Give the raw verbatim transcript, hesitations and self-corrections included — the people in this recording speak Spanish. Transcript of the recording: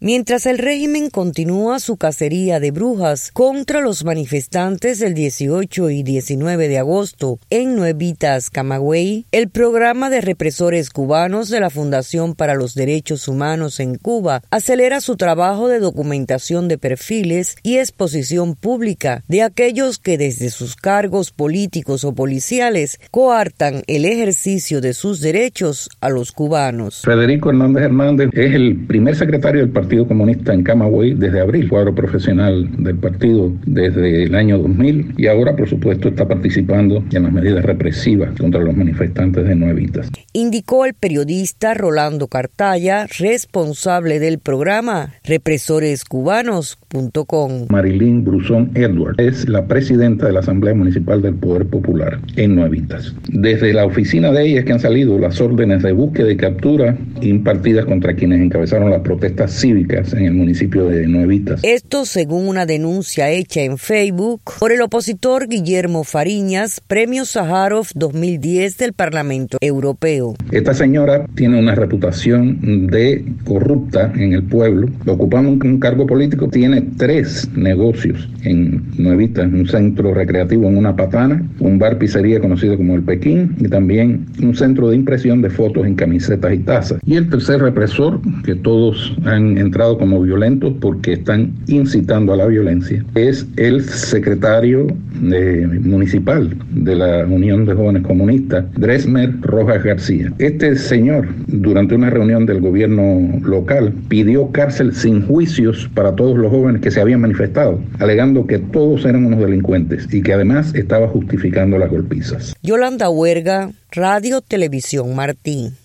Mientras el régimen continúa su cacería de brujas contra los manifestantes el dieciocho y diecinueve de agosto en Nuevitas, Camagüey, el programa de represores cubanos de la Fundación para los Derechos Humanos en Cuba acelera su trabajo de documentación de perfiles y exposición pública de aquellos que desde sus cargos políticos o policiales coartan el ejercicio de sus derechos a los cubanos. Federico Hernández Hernández es el primer secretario del Partido Partido Comunista en Camagüey desde abril, cuadro profesional del partido desde el año dos mil, y ahora por supuesto está participando en las medidas represivas contra los manifestantes de Nuevitas. Indicó el periodista Rolando Cartaya, responsable del programa represores cubanos punto com. Marilyn Bruzón Edward es la presidenta de la Asamblea Municipal del Poder Popular en Nuevitas. Desde la oficina de ella es que han salido las órdenes de búsqueda y captura impartidas contra quienes encabezaron las protestas cívicas en el municipio de Nuevitas. Esto según una denuncia hecha en Facebook por el opositor Guillermo Fariñas, Premio Sájarov dos mil diez del Parlamento Europeo. Esta señora tiene una reputación de corrupta en el pueblo, ocupando un cargo político, tiene tres negocios en Nuevitas, un centro recreativo en una patana, un bar pizzería conocido como El Pekín y también un centro de impresión de fotos en camisetas y tazas. Y el tercer represor, que todos han entrado como violentos porque están incitando a la violencia, es el secretario eh, municipal de la Unión de Jóvenes Comunistas, Dresmer Rojas García. Este señor, durante una reunión del gobierno local, pidió cárcel sin juicios para todos los jóvenes que se habían manifestado, alegando que todos eran unos delincuentes y que además estaba justificando las golpizas. Yolanda Huerga, Radio Televisión Martí.